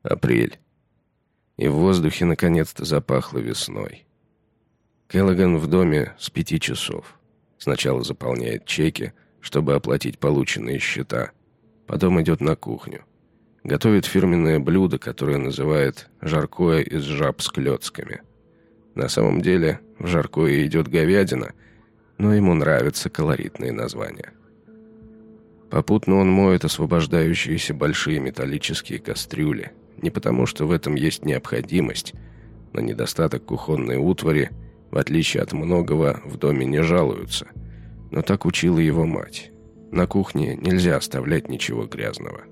Апрель. И в воздухе наконец-то запахло весной. Келлоган в доме с 5 часов. Сначала заполняет чеки, чтобы оплатить полученные счета. Потом идет на кухню. Готовит фирменное блюдо, которое называет «жаркое из жаб с клёцками». На самом деле в жаркое идет говядина, но ему нравятся колоритные названия. Попутно он моет освобождающиеся большие металлические кастрюли. Не потому, что в этом есть необходимость, но недостаток кухонной утвари, в отличие от многого, в доме не жалуются. Но так учила его мать. На кухне нельзя оставлять ничего грязного.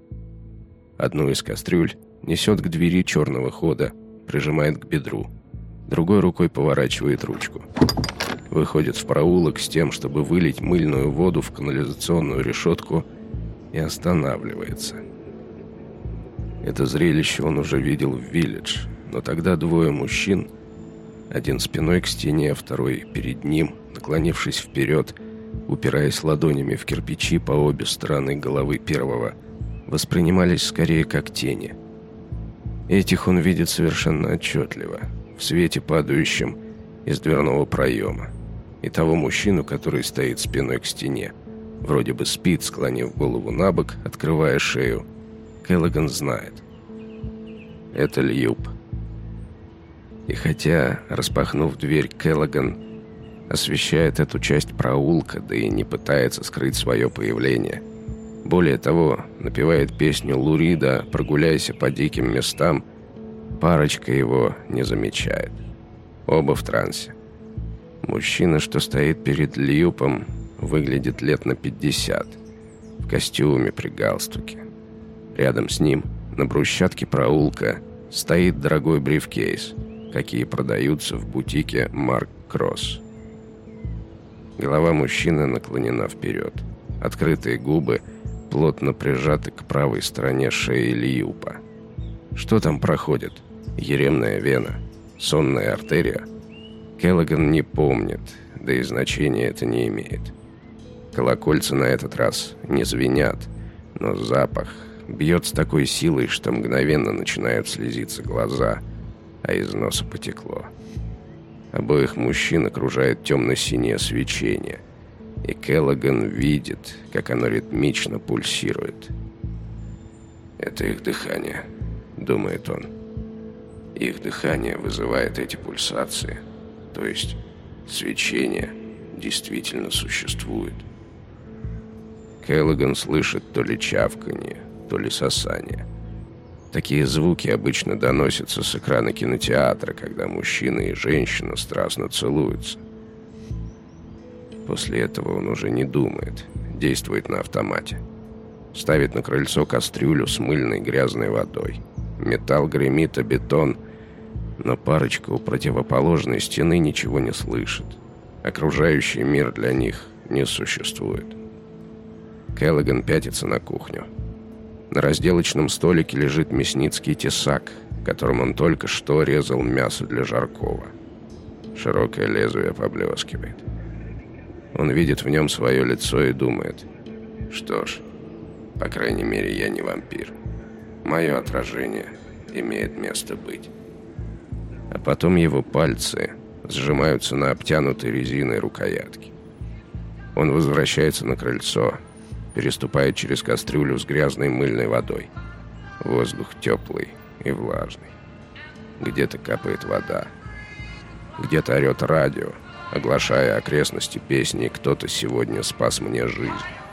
Одну из кастрюль несет к двери черного хода, прижимает к бедру. Другой рукой поворачивает ручку. Выходит в проулок с тем, чтобы вылить мыльную воду в канализационную решетку, и останавливается. Это зрелище он уже видел в «Виллидж», но тогда двое мужчин, один спиной к стене, а второй перед ним, наклонившись вперед, упираясь ладонями в кирпичи по обе стороны головы первого, воспринимались скорее как тени. Этих он видит совершенно отчетливо, в свете, падающем из дверного проема, и того мужчину, который стоит спиной к стене, вроде бы спит, склонив голову на бок, открывая шею. Келлоган знает. Это Льюб. И хотя, распахнув дверь, Келлоган освещает эту часть проулка, да и не пытается скрыть свое появление. Более того, напевает песню Лу Рида «Прогуляйся по диким местам», парочка его не замечает. Оба в трансе. Мужчина, что стоит перед Льюпом, выглядит лет на 50, в костюме при галстуке. Рядом с ним, на брусчатке проулка, стоит дорогой брифкейс, какие продаются в бутике Марк Кросс. Голова мужчины наклонена вперед. Открытые губы плотно прижаты к правой стороне шеи Льюпа. Что там проходит? Еремная вена? Сонная артерия? Келлоган не помнит, да и значения это не имеет. Колокольца на этот раз не звенят, но запах бьет с такой силой, что мгновенно начинают слезиться глаза, а из носа потекло. Обоих мужчин окружает темно-синее свечение, и Келлоган видит, как оно ритмично пульсирует. «Это их дыхание», — думает он. «Их дыхание вызывает эти пульсации, то есть свечение действительно существует». Келлоган слышит то ли чавканье, то ли сосание. Такие звуки обычно доносятся с экрана кинотеатра, когда мужчина и женщина страстно целуются. После этого он уже не думает, действует на автомате. Ставит на крыльцо кастрюлю с мыльной грязной водой. Металл гремит, а бетон, но парочка у противоположной стены ничего не слышит. Окружающий мир для них не существует. Келлоган пятится на кухню. На разделочном столике лежит мясницкий тесак, которым он только что резал мясо для жаркого. Широкое лезвие поблескивает. Он видит в нем свое лицо и думает: что ж, по крайней мере, я не вампир. Мое отражение имеет место быть. А потом его пальцы сжимаются на обтянутой резиной рукоятке. Он возвращается на крыльцо, переступает через кастрюлю с грязной мыльной водой. Воздух теплый и влажный. Где-то капает вода. Где-то орет радио, оглашая окрестности песни «Кто-то сегодня спас мне жизнь».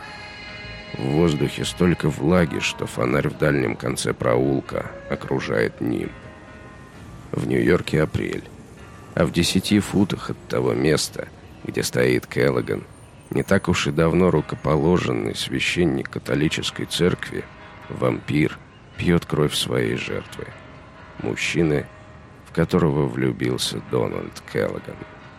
В воздухе столько влаги, что фонарь в дальнем конце проулка окружает нимб. В Нью-Йорке апрель, а в 10 футах от того места, где стоит Келлоган, не так уж и давно рукоположенный священник католической церкви, вампир, пьет кровь своей жертвы. Мужчины, в которого влюбился Дональд Келлоган.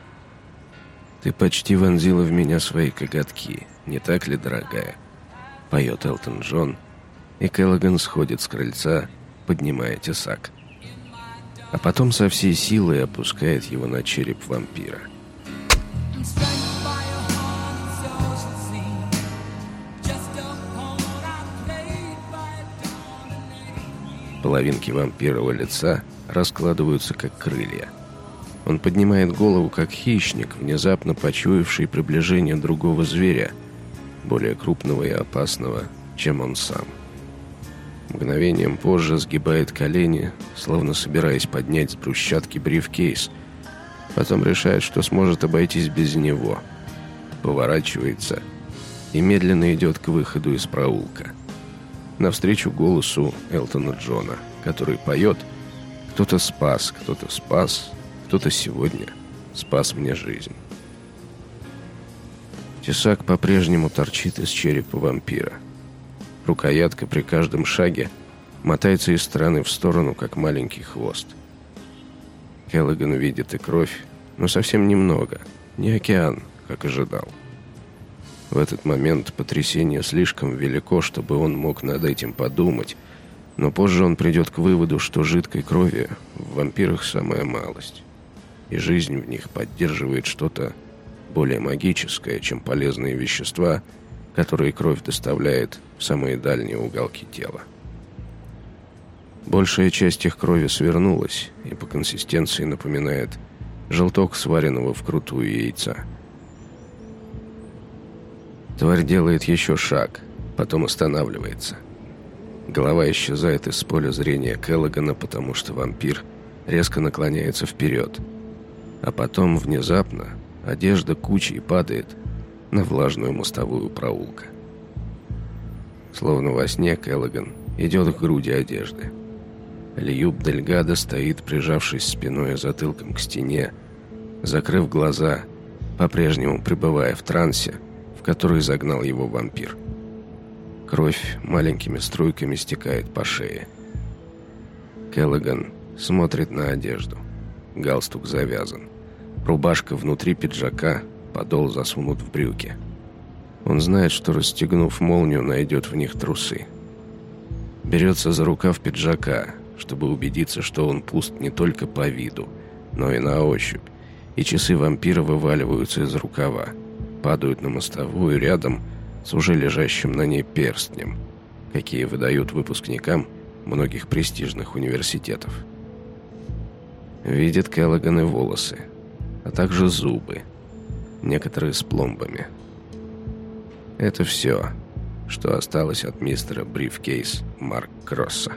«Ты почти вонзила в меня свои коготки, не так ли, дорогая?» — поет Элтон Джон, и Келлоган сходит с крыльца, поднимая тесак. А потом со всей силой опускает его на череп вампира. Половинки вампирова лица раскладываются, как крылья. Он поднимает голову, как хищник, внезапно почуявший приближение другого зверя, более крупного и опасного, чем он сам. Мгновением позже сгибает колени, словно собираясь поднять с брусчатки брифкейс. Потом решает, что сможет обойтись без него. Поворачивается и медленно идет к выходу из проулка. Навстречу голосу Элтона Джона, который поет: «Кто-то спас, кто-то сегодня спас мне жизнь». Тесак по-прежнему торчит из черепа вампира. Рукоятка при каждом шаге мотается из стороны в сторону, как маленький хвост. Келлоган видит и кровь, но совсем немного, не океан, как ожидал. В этот момент потрясение слишком велико, чтобы он мог над этим подумать, но позже он придет к выводу, что жидкой крови в вампирах самая малость, и жизнь в них поддерживает что-то более магическое, чем полезные вещества, которые кровь доставляет в самые дальние уголки тела. Большая часть их крови свернулась и по консистенции напоминает желток сваренного вкрутую яйца. Тварь делает еще шаг, потом останавливается. Голова исчезает из поля зрения Келлогана, потому что вампир резко наклоняется вперед. А потом внезапно одежда кучей падает на влажную мостовую проулка. Словно во сне Келлоган идет к груди одежды. Льюб Дельгадо стоит, прижавшись спиной и затылком к стене, закрыв глаза, по-прежнему пребывая в трансе, в который загнал его вампир. Кровь маленькими струйками стекает по шее. Келлоган смотрит на одежду. Галстук завязан. Рубашка внутри пиджака, подол засунут в брюки. Он знает, что, расстегнув молнию, найдет в них трусы. Берется за рукав пиджака, чтобы убедиться, что он пуст не только по виду, но и на ощупь, и часы вампира вываливаются из рукава, падают на мостовую рядом с уже лежащим на ней перстнем, какие выдают выпускникам многих престижных университетов. Видит Келлоган и волосы, а также зубы, некоторые с пломбами. Это все, что осталось от мистера Брифкейс Марк Кросса.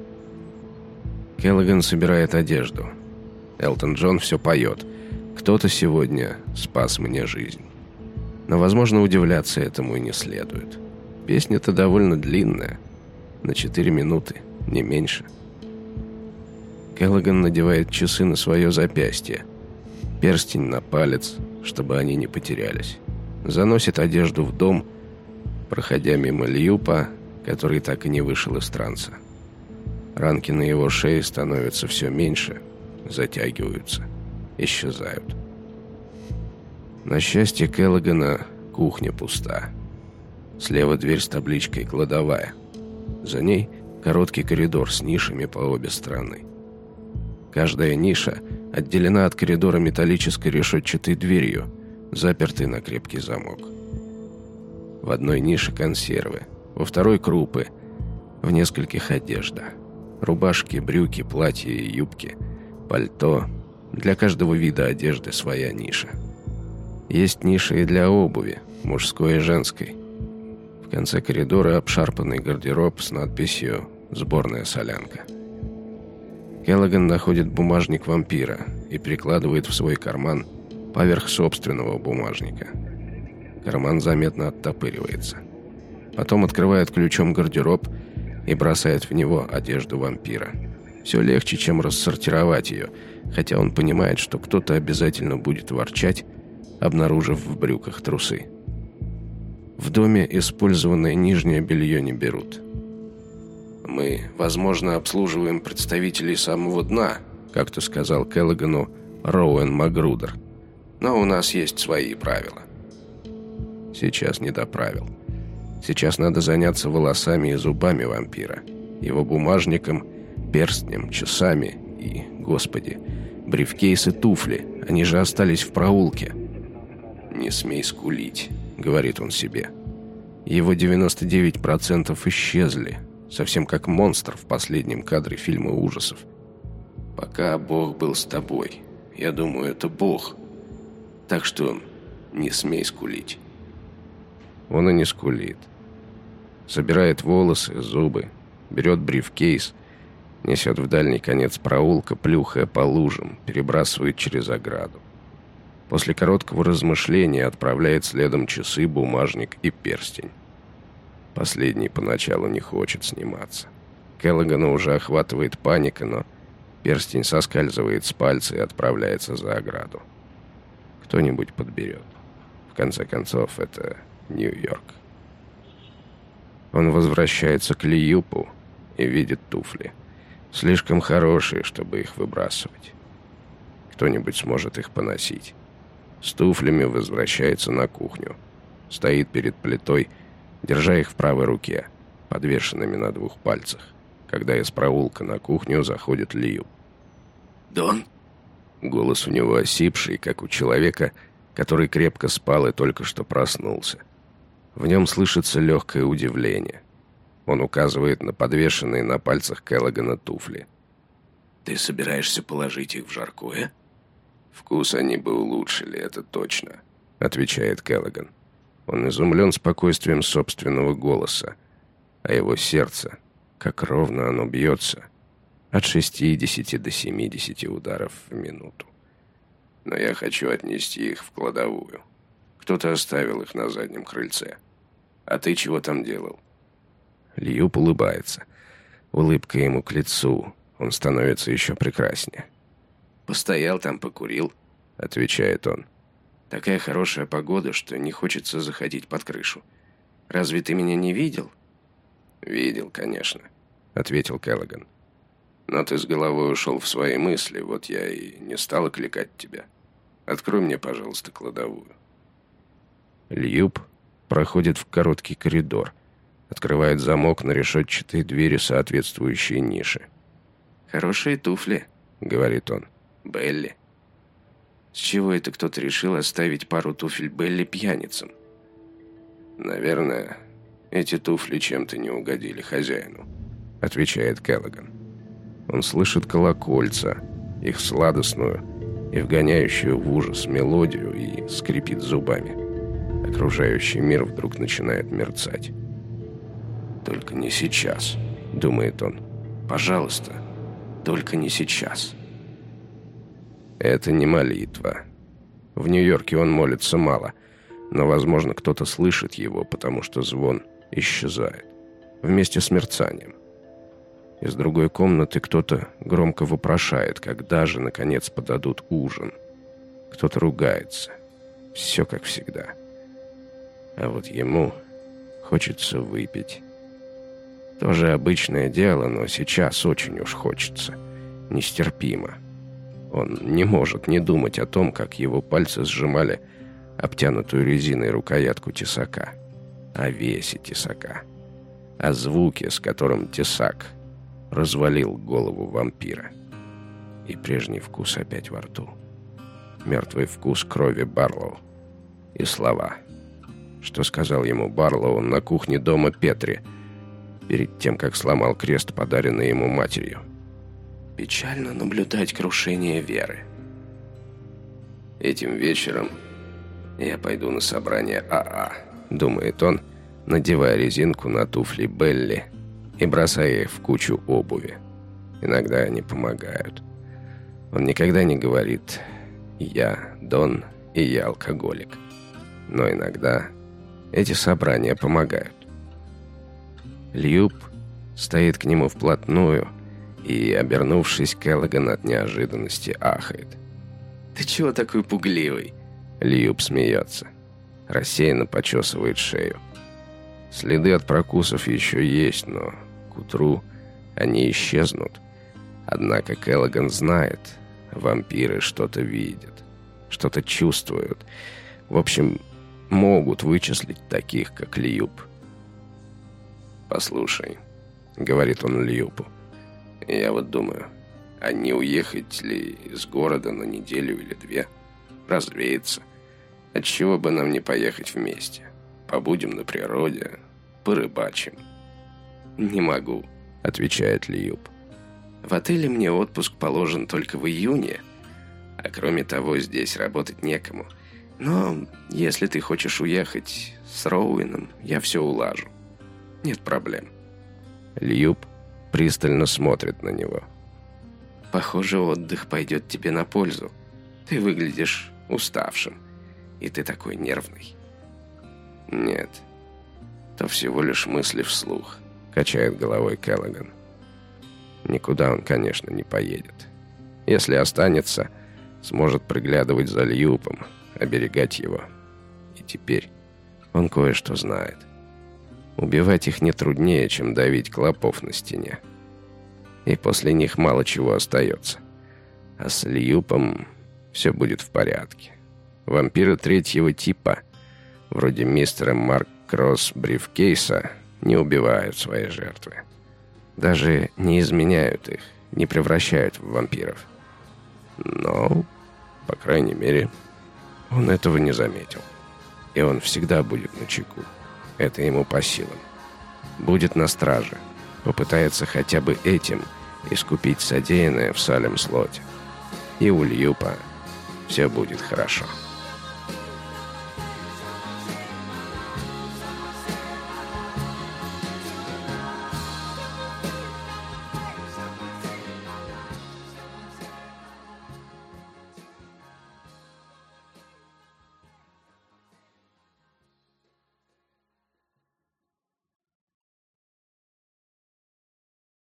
Келлоган собирает одежду. Элтон Джон все поет: «Кто-то сегодня спас мне жизнь». Но, возможно, удивляться этому и не следует. Песня-то довольно длинная, на 4 минуты, не меньше. Келлоган надевает часы на свое запястье, перстень на палец, чтобы они не потерялись. Заносит одежду в дом, проходя мимо Льюпа, который так и не вышел из транса. Ранки на его шее становятся все меньше, затягиваются, исчезают. На счастье Келлогана кухня пуста. Слева дверь с табличкой «Кладовая». За ней короткий коридор с нишами по обе стороны. Каждая ниша отделена от коридора металлической решетчатой дверью, запертой на крепкий замок. В одной нише консервы, во второй крупы, в нескольких одежда. Рубашки, брюки, платья и юбки, пальто. Для каждого вида одежды своя ниша. Есть ниши и для обуви, мужской и женской. В конце коридора обшарпанный гардероб с надписью «Сборная солянка». Келлоган находит бумажник вампира и прикладывает в свой карман поверх собственного бумажника. Карман заметно оттопыривается. Потом открывает ключом гардероб и бросает в него одежду вампира. Все легче, чем рассортировать ее, хотя он понимает, что кто-то обязательно будет ворчать, обнаружив в брюках трусы. В доме использованное нижнее белье не берут. «Мы, возможно, обслуживаем представителей самого дна», как-то сказал Келлогану Роуэн Магрудер. «Но у нас есть свои правила». Сейчас не до правил. Сейчас надо заняться волосами и зубами вампира, его бумажником, перстнем, часами и, господи, брифкейс и туфли. Они же остались в проулке. «Не смей скулить», — говорит он себе. Его 99% исчезли, совсем как монстр в последнем кадре фильма ужасов. «Пока Бог был с тобой. Я думаю, это Бог. Так что не смей скулить». Он и не скулит. Собирает волосы, зубы, берет брифкейс, несет в дальний конец проулка, плюхая по лужам, перебрасывает через ограду. После короткого размышления отправляет следом часы, бумажник и перстень. Последний поначалу не хочет сниматься. Келлогана уже охватывает паника, но перстень соскальзывает с пальца и отправляется за ограду. Кто-нибудь подберет. В конце концов, это Нью-Йорк. Он возвращается к Льюпу и видит туфли. Слишком хорошие, чтобы их выбрасывать. Кто-нибудь сможет их поносить. С туфлями возвращается на кухню. Стоит перед плитой, держа их в правой руке, подвешенными на 2 пальцах, когда из проулка на кухню заходит Льюп. «Дон?» Голос у него осипший, как у человека, который крепко спал и только что проснулся. В нем слышится легкое удивление. Он указывает на подвешенные на пальцах Келлогана туфли. «Ты собираешься положить их в жаркое?» «Вкус они бы улучшили, это точно», — отвечает Келлоган. Он изумлен спокойствием собственного голоса, а его сердце, как ровно оно бьется, от 60 до 70 ударов в минуту. «Но я хочу отнести их в кладовую. Кто-то оставил их на заднем крыльце. А ты чего там делал?» Льюп улыбается. Улыбка ему к лицу. Он становится еще прекраснее. «Постоял там, покурил», — отвечает он. «Такая хорошая погода, что не хочется заходить под крышу. Разве ты меня не видел?» «Видел, конечно», — ответил Келлоган. «Но ты с головой ушел в свои мысли, вот я и не стал окликать тебя. Открой мне, пожалуйста, кладовую». Льюп проходит в короткий коридор, открывает замок на решетчатой двери соответствующей ниши. «Хорошие туфли», — говорит он. «Белли». «С чего это кто-то решил оставить пару туфель Белли пьяницам?» «Наверное, эти туфли чем-то не угодили хозяину», — отвечает Келлоган. Он слышит колокольца, их сладостную и вгоняющую в ужас мелодию, и скрипит зубами. Окружающий мир вдруг начинает мерцать. «Только не сейчас», — думает он. «Пожалуйста, только не сейчас». Это не молитва. В Нью-Йорке он молится мало, но, возможно, кто-то слышит его, потому что звон исчезает вместе с мерцанием. Из другой комнаты кто-то громко вопрошает, когда же, наконец, подадут ужин. Кто-то ругается. Все как всегда. А вот ему хочется выпить. Тоже обычное дело, но сейчас очень уж хочется. Нестерпимо. Он не может не думать о том, как его пальцы сжимали обтянутую резиной рукоятку тесака, о весе тесака, о звуке, с которым тесак развалил голову вампира. И прежний вкус опять во рту. Мертвый вкус крови Барлоу. И слова, что сказал ему Барлоу на кухне дома Петри, перед тем, как сломал крест, подаренный ему матерью. «Печально наблюдать крушение веры. Этим вечером я пойду на собрание АА», — думает он, надевая резинку на туфли Белли и бросая их в кучу обуви. Иногда они помогают. Он никогда не говорит «я Дон и я алкоголик». Но иногда эти собрания помогают. Льюп стоит к нему вплотную, и, обернувшись, Келлоган от неожиданности ахает. «Ты чего такой пугливый?» Льюп смеется. Рассеянно почесывает шею. Следы от прокусов еще есть, но к утру они исчезнут. Однако Келлоган знает, вампиры что-то видят, что-то чувствуют. В общем, могут вычислить таких, как Льюп. «Послушай», — говорит он Льюпу, — «я вот думаю, а не уехать ли из города на неделю или 2, развеяться? Отчего бы нам не поехать вместе? Побудем на природе, порыбачим». «Не могу», — отвечает Льюб. «В отеле мне отпуск положен только в июне, а кроме того, здесь работать некому. Но если ты хочешь уехать с Роуэном, я все улажу. Нет проблем». Льюб пристально смотрит на него. «Похоже, отдых пойдет тебе на пользу. Ты выглядишь уставшим, и ты такой нервный». «Нет, то всего лишь мысли вслух», — качает головой Келлоган. Никуда он, конечно, не поедет. Если останется, сможет приглядывать за Льюбом, оберегать его. И теперь он кое-что знает. Убивать их не труднее, чем давить клопов на стене. И после них мало чего остается. А с Льюбом все будет в порядке. Вампиры третьего типа, вроде мистера Марк Кросс Брифкейса, не убивают свои жертвы. Даже не изменяют их, не превращают в вампиров. Но, по крайней мере, он этого не заметил. И он всегда будет начеку. Это ему по силам. Будет на страже. Попытается хотя бы этим искупить содеянное в Салем-Слоте. И у Льюпа все будет хорошо.